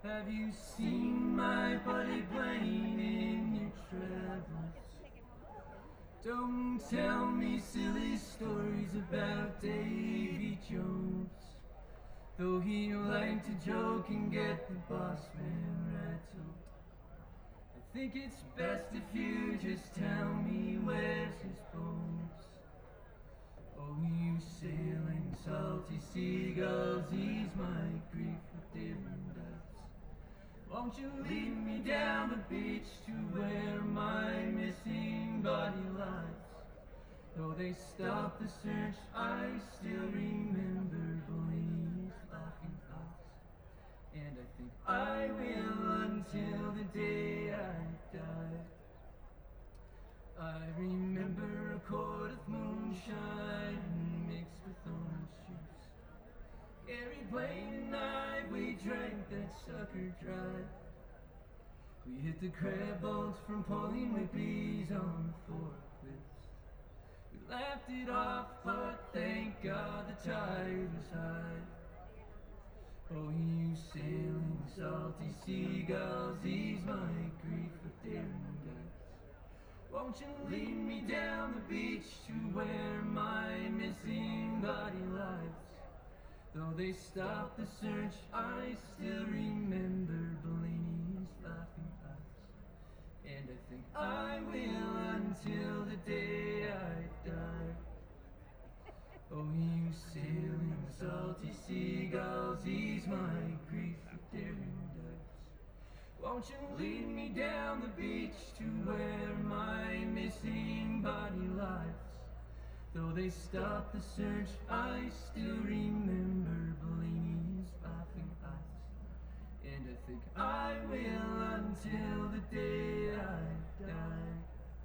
Have you seen my buddy Blaine in your travels? Don't tell me silly stories about Davy Jones, though he liked to joke and get the boss man rattled. I think it's best if you just tell me where's his bones. Oh, you sailing salty seagulls, ease my grief with dim doves. Won't you lead me down the beach to where my missing body lies? Though they stopped the search, I still remember Bellini's laughing eyes. And I think I will until the day I die. I remember a quart of moonshine mixed with orange juice. Gary Blaine and I, we drank that sucker dry. We hit the crab boats from Pauline Whitby's on the forklifts. We laughed it off, but thank God the tide was high. Oh, you sailing salty seagulls, ease my grief with daring depths. Won't you lead me down the beach to where my missing body lies? Though they stopped the search, I still remember Bellini's laughing eyes. And I think I will until the day I die. Oh, you sailing salty seagulls, ease my grief with daring dives. Won't you lead me down the beach to where my missing body lies? Though they stopped the search, I still remember Bellini's laughing eyes. And I think I will until the day I die.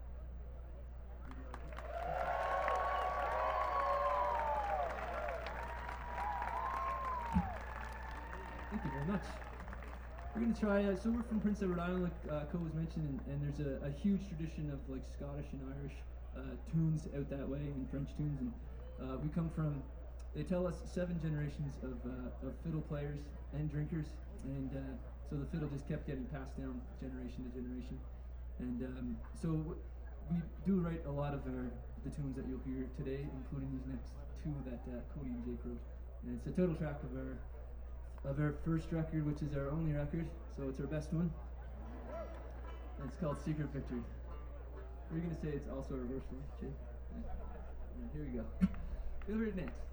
Thank you very much. We're going to try, so we're from Prince Edward Island, like Co was mentioned, and there's a huge tradition of like Scottish and Irish tunes out that way, and French tunes, and we come from, they tell us 7 generations of fiddle players and drinkers, and so the fiddle just kept getting passed down generation to generation. And so we do write a lot of the tunes that you'll hear today, including these next 2 that Cody and Jake wrote. And it's a total track of our first record, which is our only record, so it's our best one. And it's called Secret Victory. We're going to say it's also our worst one, Jake. Yeah. Here we go. You'll hear it next.